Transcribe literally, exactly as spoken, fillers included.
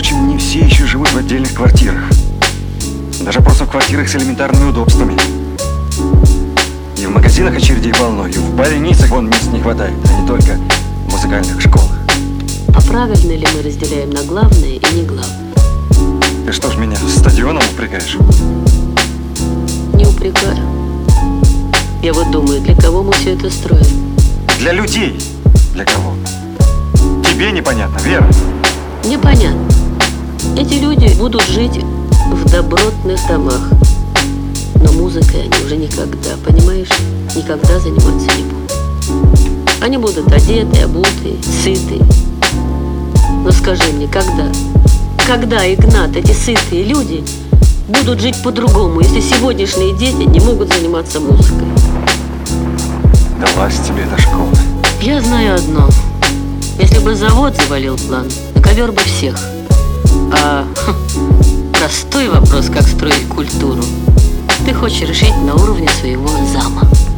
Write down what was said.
прочим, не все еще живут в отдельных квартирах. Даже просто в квартирах с элементарными удобствами. И в магазинах очередей полно, и в больницах вон мест не хватает, а не только в музыкальных школах. А правильно ли мы разделяем на главное и не главное? Ты что ж меня стадионом упрекаешь? Не упрекаю. Я вот думаю, для кого мы все это строим? Для людей. Для кого? Тебе непонятно, Вера? Мне понятно. Эти люди будут жить в добротных домах. Но музыкой они уже никогда, понимаешь, никогда заниматься не будут. Они будут одеты, обуты, сыты. Но скажи мне, когда? Когда, Игнат, эти сытые люди будут жить по-другому, если сегодняшние дети не могут заниматься музыкой? Далась тебе эта школа. Я знаю одно. Если бы завод завалил план, на ковер бы всех. А хм, простой вопрос, как строить культуру, ты хочешь решить на уровне своего зама.